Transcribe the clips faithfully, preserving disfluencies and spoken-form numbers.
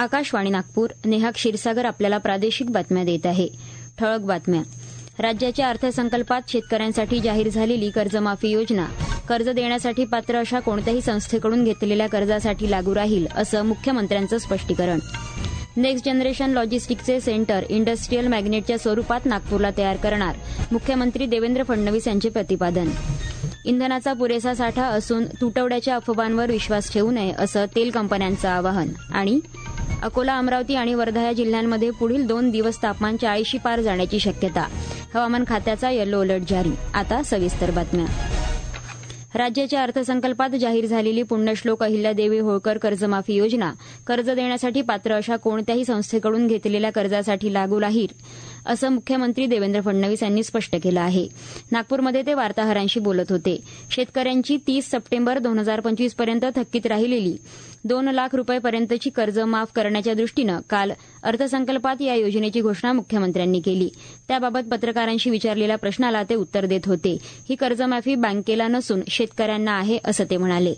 आकाशवाणी नागपूर. नेहा क्षीरसागर आपल्याला प्रादेशिक बातम्या देत आहे. ठळक बातम्या. राज्याच्या अर्थसंकल्पात शेतकऱ्यांसाठी जाहीर झालेली कर्जमाफी योजना कर्ज देण्यासाठी पात्र अशा कोणत्याही संस्थेकडून घेतलेल्या कर्जासाठी लागू राहील, असं मुख्यमंत्र्यांचं स्पष्टीकरण. नेक्स्ट जनरेशन लॉजिस्टिकचे सेंटर इंडस्ट्रीयल मॅग्नेटच्या स्वरूपात नागपूरला तयार करणार, मुख्यमंत्री देवेंद्र फडणवीस यांचे प्रतिपादन. इंधनाचा पुरेसा साठा असून तुटवड्याच्या अफवांवर विश्वास ठेवू नये, असं तेल कंपन्यांचं आवाहन. आणि अकोला, अमरावती आणि वर्धा या जिल्ह्यांमध्ये पुढील दोन दिवस तापमान चाळीसशी पार जाण्याची शक्यता. हवामान खात्याचा येलो अलर्ट जारी. आता सविस्तर बातम्या. राज्याच्या अर्थसंकल्पात जाहीर झालेली पुण्यश्लोक अहिल्यादेवी होळकर कर्जमाफी योजना कर्ज देण्यासाठी पात्र अशा कोणत्याही संस्थेकडून घेतलेल्या कर्जासाठी लागू राहील, असं मुख्यमंत्री देवेंद्र फडणवीस यांनी स्पष्ट केलं आहे. नागपूरमध्ये ते वार्ताहरांशी बोलत होते. शेतकऱ्यांची तीस सप्टेंबर दोन हजार पंचवीस पर्यंत थकीत राहिलेली दोन लाख रुपयेपर्यंतची कर्ज माफ करण्याच्या दृष्टीनं काल अर्थसंकल्पात या योजनेची घोषणा मुख्यमंत्र्यांनी केली. त्याबाबत पत्रकारांशी विचारलेल्या प्रश्नाला ते उत्तर देत होते. ही कर्जमाफी बँकेला नसून शेतकऱ्यांना आहे, असं ते म्हणाले.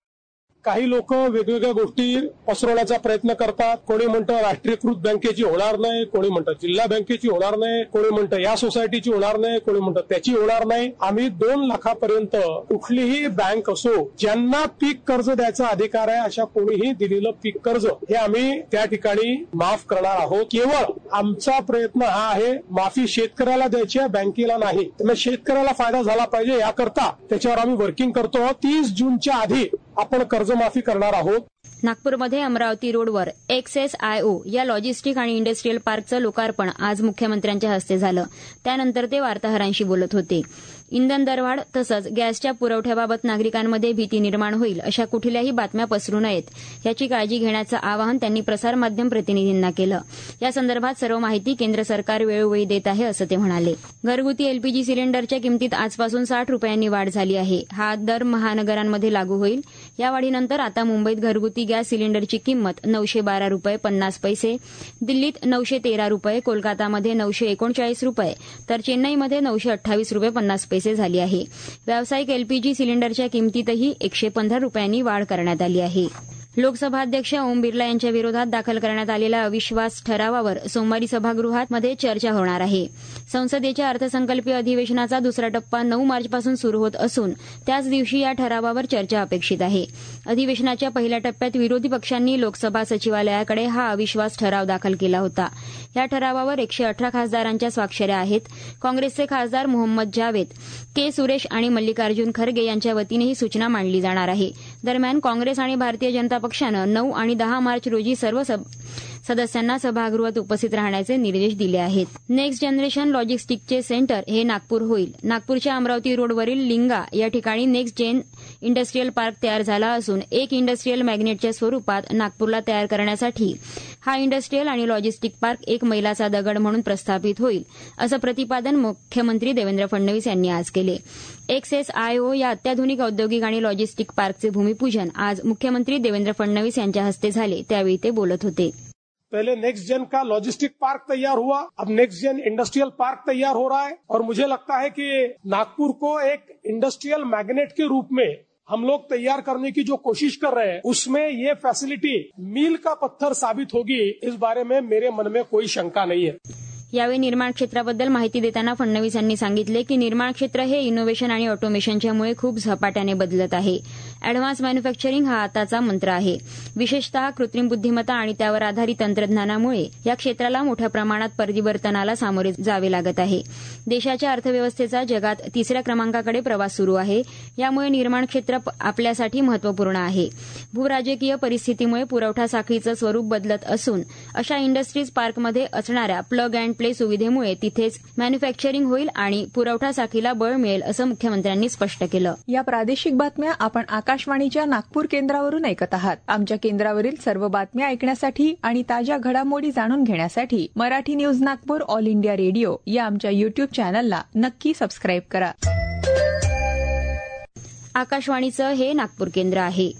काही लोक वेगवेगळ्या गोष्टी पसरवण्याचा प्रयत्न करतात. कोणी म्हणतं राष्ट्रीयकृत बँकेची होणार नाही, कोणी म्हणतं जिल्हा बँकेची होणार नाही, कोणी म्हणतं या सोसायटीची होणार नाही, कोणी म्हणतं त्याची होणार नाही. आम्ही दोन लाखापर्यंत कुठलीही बँक असो ज्यांना पीक कर्ज द्यायचा अधिकार आहे अशा कोणीही दिलेलं पीक कर्ज हे आम्ही त्या ठिकाणी माफ करणार आहोत. केवळ आमचा प्रयत्न हा आहे माफी शेतकऱ्याला द्यायची आहे, बँकेला नाही. त्यामुळे शेतकऱ्याला फायदा झाला पाहिजे याकरता त्याच्यावर आम्ही वर्किंग करतो. तीस जूनच्या आधी आपण कर्जमाफी करणार आहोत. नागपूरमध्ये अमरावती रोडवर एक्सएसआयओ या लॉजिस्टिक आणि इंडस्ट्रीयल पार्कचं लोकार्पण आज मुख्यमंत्र्यांच्या हस्ते झालं. त्यानंतर ते वार्ताहरांशी बोलत होते. इंधन दरवाढ तसंच गॅसच्या पुरवठ्याबाबत नागरिकांमध्ये भीती निर्माण होईल अशा कुठल्याही बातम्या पसरू नयेत याची काळजी घेण्याचं आवाहन त्यांनी प्रसारमाध्यम प्रतिनिधींना केलं. या संदर्भात सर्व माहिती केंद्र सरकार वेळोवेळी देत आहे, असं ते म्हणाले. घरगुती एलपीजी सिलेंडरच्या किमतीत आजपासून साठ रुपयांनी वाढ झाली आहे. हा दर महानगरांमध्ये लागू होईल. या वाढीनंतर आता मुंबईत घरगुती गॅस सिलेंडरची किंमत नऊशे बारा रुपये पन्नास पैसे, दिल्लीत नऊशे तेरा रुपये, कोलकातामध्ये नऊशे एकोणचाळीस रुपये तर चेन्नईमध्ये नऊशे अठ्ठावीस रुपये पन्नास पैसे झाली आहे. व्यावसायिक एलपीजी सिलेंडरच्या किमतीतही एकशे पंधरा रुपयांनी वाढ करण्यात आली आहे. लोकसभा अध्यक्ष ओम बिर्ला यांच्या विरोधात दाखल करण्यात आलेल्या अविश्वास ठरावावर सोमवारी सभागृहात मध्ये चर्चा होणार आहे. संसदेच्या अर्थसंकल्पीय अधिवेशनाचा दुसरा टप्पा नऊ मार्चपासून सुरू होत असून त्याच दिवशी या ठरावावर चर्चा अपेक्षित आहे. अधिवेशनाच्या पहिल्या टप्प्यात विरोधी पक्षांनी लोकसभा सचिवालयाकडे हा अविश्वास ठराव दाखल केला होता. या ठरावावर एकशे अठरा खासदारांच्या स्वाक्षऱ्या आहेत. काँग्रेसचे खासदार मोहम्मद जावेद, के सुरेश आणि मल्लिकार्जुन खरगे यांच्या वतीने ही सूचना मांडली जाणार आहे. दरम्यान काँग्रेस आणि भारतीय जनता पक्षानं नऊ आणि दहा मार्च रोजी सर्व सदस्यांना सभागृहात उपस्थित राहण्याचे निर्देश दिले आहेत. नेक्स्ट जनरेशन लॉजिस्टिकचे सेंटर हे नागपूर होईल. नागपूरच्या अमरावती रोडवरील लिंगा या ठिकाणी नेक्स्ट जेन इंडस्ट्रीयल पार्क तयार झाला असून एक इंडस्ट्रीयल मॅग्नेटच्या स्वरूपात नागपूरला तयार करण्यासाठी हा इंडस्ट्रीयल आणि लॉजिस्टिक पार्क एक मैलाचा दगड म्हणून प्रस्थापित होईल, असं प्रतिपादन मुख्यमंत्री देवेंद्र फडणवीस यांनी आज केले. एक्सएसआयओ या अत्याधुनिक औद्योगिक आणि लॉजिस्टिक पार्कचे भूमिपूजन आज मुख्यमंत्री देवेंद्र फडणवीस यांच्या हस्ते झाले. त्यावेळी ते बोलत होते. पहले नेक्स्ट जेन का लॉजिस्टिक पार्क तैयार हुआ, अब नेक्स्ट जेन इंडस्ट्रियल पार्क तैयार हो रहा है और मुझे लगता है कि नागपुर को एक इंडस्ट्रियल मैग्नेट के रूप में हम लोग तैयार करने की जो कोशिश कर रहे हैं उसमें ये फैसिलिटी मील का पत्थर साबित होगी, इस बारे में मेरे मन में कोई शंका नहीं है. यावेळी निर्माण क्षेत्राबद्दल माहिती देताना फडणवीस यांनी सांगितले की निर्माण क्षेत्र हे इनोव्हेशन आणि ऑटोमेशनच्यामुळे खूप झपाट्याने बदलत आहे. अॅडव्हान्स मॅन्युफॅक्चरिंग हा आताचा मंत्र आहे. विशेषतः कृत्रिम बुद्धिमत्ता आणि त्यावर आधारित तंत्रज्ञानामुळे या क्षेत्राला मोठ्या प्रमाणात परिवर्तनाला सामोरे जावे लागत आहे. देशाच्या अर्थव्यवस्थेचा जगात तिसऱ्या क्रमांकाकडे प्रवास सुरू आहे. यामुळे निर्माण क्षेत्र आपल्यासाठी महत्वपूर्ण आहे. भूराजकीय परिस्थितीमुळे पुरवठा साखळीचं स्वरूप बदलत असून अशा इंडस्ट्रीज पार्कमध्ये असणाऱ्या प्लग अँड प्ले सुविधेमुळे तिथेच मॅन्युफॅक्चरिंग होईल आणि पुरवठा साखळीला बळ मिळेल, असं मुख्यमंत्र्यांनी स्पष्ट केलं. या प्रादेशिक बातम्या आपण आकाशवाणीच्या नागपूर केंद्रावरून ऐकत आहात. आमच्या केंद्रावरील सर्व बातम्या ऐकण्यासाठी आणि ताज्या घडामोडी जाणून घेण्यासाठी Marathi news Nagpur all India radio या आमच्या युट्यूब चॅनलला नक्की सबस्क्राईब करा. आकाशवाणीचं हे नागपूर केंद्र आहे.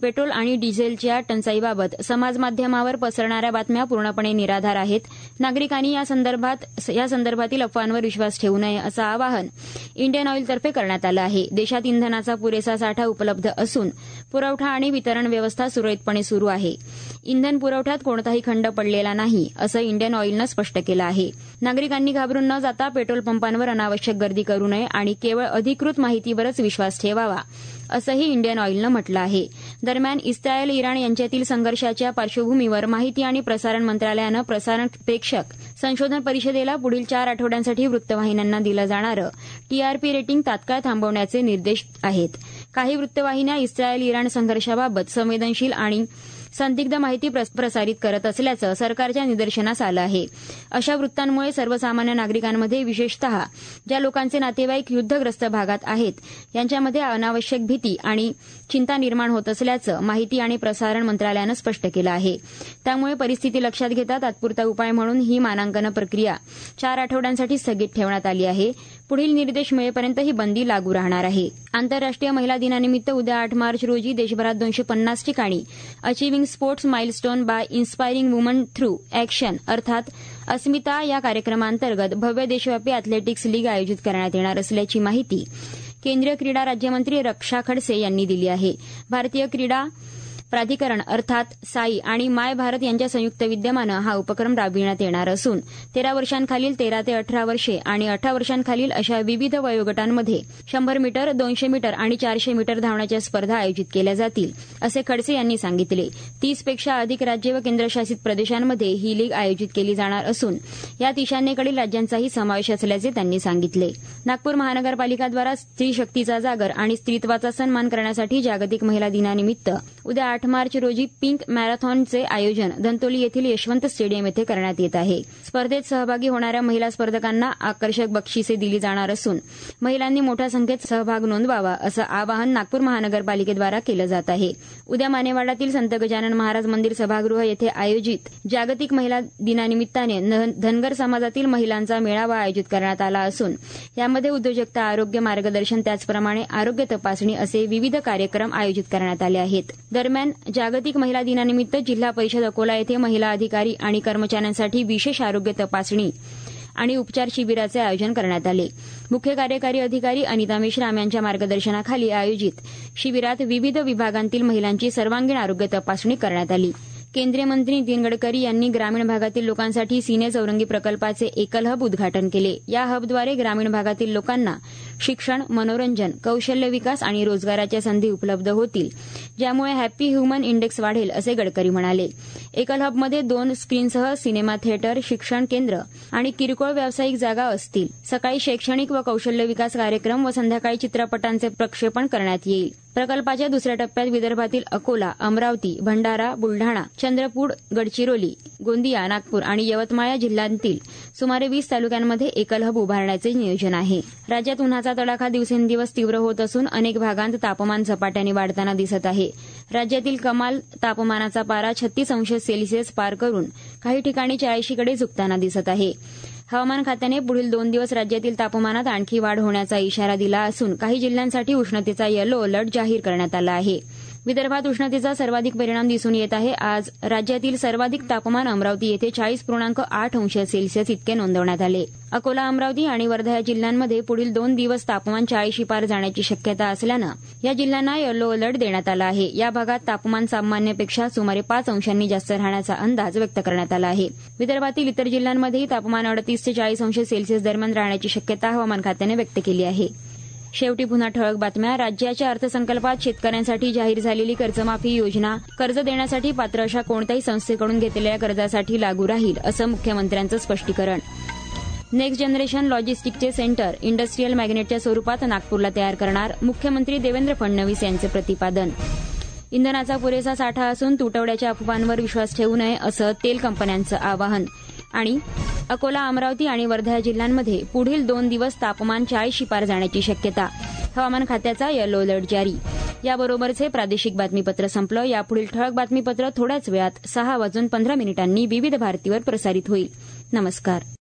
पेट्रोल आणि डिझेलच्या टंचाईबाबत समाजमाध्यमावर पसरणाऱ्या बातम्या पूर्णपणे निराधार आहेत. नागरिकांनी या संदर्भात या संदर्भातील अफवांवर विश्वास ठेवू नये असं आवाहन इंडियन ऑइलतर्फे करण्यात आलं आहे. देशात इंधनाचा पुरेसा साठा उपलब्ध असून पुरवठा आणि वितरण व्यवस्था सुरळीतपणे सुरू आहे. इंधन पुरवठ्यात कोणताही खंड पडलेला नाही असं इंडियन ऑइलनं स्पष्ट केलं आहे. नागरिकांनी घाबरून न जाता पेट्रोल पंपांवर अनावश्यक गर्दी करू नये आणि केवळ अधिकृत माहितीवरच विश्वास ठेवावा असंही इंडियन ऑइलनं म्हटलं आहे. दरम्यान इस्रायल इराण यांच्यातील संघर्षाच्या पार्श्वभूमीवर माहिती आणि प्रसारण मंत्रालयानं प्रसारण प्रेक्षक संशोधन परिषदेला पुढील चार आठवड्यांसाठी वृत्तवाहिन्यांना दिलं जाणारं टीआरपी रेटिंग तात्काळ थांबवण्याचे निर्देश आहेत. काही वृत्तवाहिन्या इस्रायल इराण संघर्षाबाबत संवेदनशील आणि संदिग्ध माहिती प्रसारित करत असल्याचं सरकारच्या निदर्शनास आलं आहे. अशा वृत्तांमुळे सर्वसामान्य नागरिकांमध्ये, विशेषतः ज्या लोकांचे नातेवाईक युद्धग्रस्त भागात आहेत, यांच्यामध्ये अनावश्यक भीती आणि चिंता निर्माण होत असल्याचं माहिती आणि प्रसारण मंत्रालयानं स्पष्ट केलं आहे. त्यामुळे परिस्थिती लक्षात घेता तात्पुरता उपाय म्हणून ही मानांकन प्रक्रिया चार आठवड्यांसाठी स्थगित ठेवण्यात आली आहे. पुढील निर्देश मिळेपर्यंत ही बंदी लागू राहणार आहे. आंतरराष्ट्रीय महिला दिनानिमित्त उद्या आठ मार्च रोजी देशभरात दोनशे पन्नास ठिकाणी achieving sports milestone by inspiring woman through action अर्थात अस्मिता या कार्यक्रमांतर्गत भव्य देशव्यापी अॅथलेटिक्स लीग आयोजित करण्यात येणार असल्याची माहिती केंद्रीय क्रीडा राज्यमंत्री रक्षा खडसे यांनी दिली आहे. भारतीय क्रीडा प्राधिकरण अर्थात साई आणि माय भारत यांच्या संयुक्त विद्यमानं हा उपक्रम राबविण्यात येणार असून तेरा वर्षांखालील तेरा ते अठरा वर्षे आणि अठरा वर्षांखालील अशा विविध वयोगटांमध्ये शंभर मीटर, दोनशे मीटर आणि चारशे मीटर धावण्याच्या स्पर्धा आयोजित केल्या जातील असे खडसे यांनी सांगितले. तीसपेक्षा अधिक राज्य व केंद्रशासित प्रदेशांमध्ये ही लीग आयोजित केली जाणार असून यात ईशान्येकडील राज्यांचाही समावेश असल्याचे त्यांनी सांगितले. नागपूर महानगरपालिकाद्वारा स्त्री शक्तीचा जागर आणि स्त्रीत्वाचा सन्मान करण्यासाठी जागतिक महिला दिनानिमित्त उद्या आठ मार्च रोजी पिंक मॅरेथॉनचे आयोजन धंतोली येथील यशवंत स्टेडियम येथे करण्यात येत आहे. स्पर्धेत सहभागी होणाऱ्या महिला स्पर्धकांना आकर्षक बक्षिसे दिली जाणार असून महिलांनी मोठ्या संख्येत सहभाग नोंदवावा असं आवाहन नागपूर महानगरपालिकेद्वारा केलं जात आहे. उद्या मानेवाडातील संत गजानन महाराज मंदिर सभागृह येथे आयोजित जागतिक महिला दिनानिमित्ताने धनगर समाजातील महिलांचा मेळावा आयोजित करण्यात आला असून यामध्ये उद्योजकता, आरोग्य मार्गदर्शन, त्याचप्रमाणे आरोग्य तपासणी असे विविध कार्यक्रम आयोजित करण्यात आले आहेत. दरम्यान जागतिक महिला दिनानिमित्त जिल्हा परिषद अकोला येथे महिला अधिकारी आणि कर्मचाऱ्यांसाठी विशेष आरोग्य तपासणी आणि उपचार शिबिराचे आयोजन करण्यात आले. मुख्य कार्यकारी अधिकारी अनिता मेश्राम यांच्या मार्गदर्शनाखाली आयोजित शिबिरात विविध विभागांतील महिलांची सर्वांगीण आरोग्य तपासणी करण्यात आली. केंद्रीय मंत्री नितीन गडकरी यांनी ग्रामीण भागातील लोकांसाठी सिने चौरंगी प्रकल्पाचे एकल हब उद्घाटन केले. या हबद्वारे ग्रामीण भागातील लोकांना शिक्षण, मनोरंजन, कौशल्य विकास आणि रोजगाराच्या संधी उपलब्ध होतील, ज्यामुळे हॅपी ह्युमन इंडेक्स वाढेल असे गडकरी म्हणाले. एकल हबमध्ये दोन स्क्रीनसह सिनेमा थिएटर, शिक्षण केंद्र आणि किरकोळ व्यावसायिक जागा असतील. सकाळी शैक्षणिक व कौशल्य विकास कार्यक्रम व संध्याकाळी चित्रपटांचे प्रक्षेपण करण्यात येईल. प्रकल्पाच्या दुसऱ्या टप्प्यात विदर्भातील अकोला, अमरावती, भंडारा, बुलढाणा, चंद्रपूर, गडचिरोली, गोंदिया, नागपूर आणि यवतमाळ या जिल्ह्यांतील सुमारे वीस तालुक्यांमध्ये एकल हब उभारण्याचे नियोजन आहे. राज्यात उन्हाचा तडाखा दिवसेंदिवस तीव्र होत असून अनेक भागांत तापमान झपाट्याने वाढताना दिसत आहे. राज्यातील कमाल तापमानाचा पारा छत्तीस अंश सेल्सिअस पार करून काही ठिकाणी चाळीशीकडे झुकताना दिसत आहे. हवामान खात्याने पुढील दोन दिवस राज्यातील तापमानात आणखी वाढ होण्याचा इशारा दिला असून काही जिल्ह्यांसाठी उष्णतेचा येलो अलर्ट जाहीर करण्यात आला आहे. विदर्भात उष्णतेचा सर्वाधिक परिणाम दिसून येत आहे. आज राज्यातील सर्वाधिक तापमान अमरावती येथे चाळीस पूर्णांक आठ अंश सेल्सिअस इतके नोंदवण्यात आले. अकोला, अमरावती आणि वर्धा या जिल्ह्यांमध्ये पुढील दोन दिवस तापमान चाळीशी पार जाण्याची शक्यता असल्यानं या जिल्ह्यांना येलो अलर्ट देण्यात आला आहे. या भागात तापमान सामान्यपेक्षा सुमारे पाच अंशांनी जास्त राहण्याचा अंदाज व्यक्त करण्यात आला आहे. विदर्भातील इतर जिल्ह्यांमध्येही तापमान अडतीस ते चाळीस अंश सेल्सिअस दरम्यान राहण्याची शक्यता हवामान खात्याने व्यक्त केली आहे. शेवटी पुन्हा ठळक बातम्या. राज्याच्या अर्थसंकल्पात शेतकऱ्यांसाठी जाहीर झालेली कर्जमाफी योजना कर्ज देण्यासाठी पात्र अशा कोणत्याही संस्थेकडून घेतलेल्या कर्जासाठी लागू राहील असं मुख्यमंत्र्यांचं स्पष्टीकरण. नेक्स्ट जनरेशन लॉजिस्टिकचे सेंटर इंडस्ट्रीयल मॅग्नेटच्या स्वरूपात नागपूरला तयार करणार, मुख्यमंत्री देवेंद्र फडणवीस यांचे प्रतिपादन. इंधनाचा पुरेसा साठा असून तुटवड्याच्या अफवांवर विश्वास ठेवू नये असं तेल कंपन्यांचं आवाहन. आणि अकोला, अमरावती आणि वर्धा जिल्ह्यांमध्ये पुढील दोन दिवस तापमान चाळीशी पार जाण्याची शक्यता, हवामान खात्याचा येलो अलर्ट जारी. याबरोबरचे प्रादेशिक बातमीपत्र संपलं. यापुढील ठळक बातमीपत्र थोड्याच वेळात सहा वाजून पंधरा मिनिटांनी विविध भारतीवर प्रसारित होईल. नमस्कार.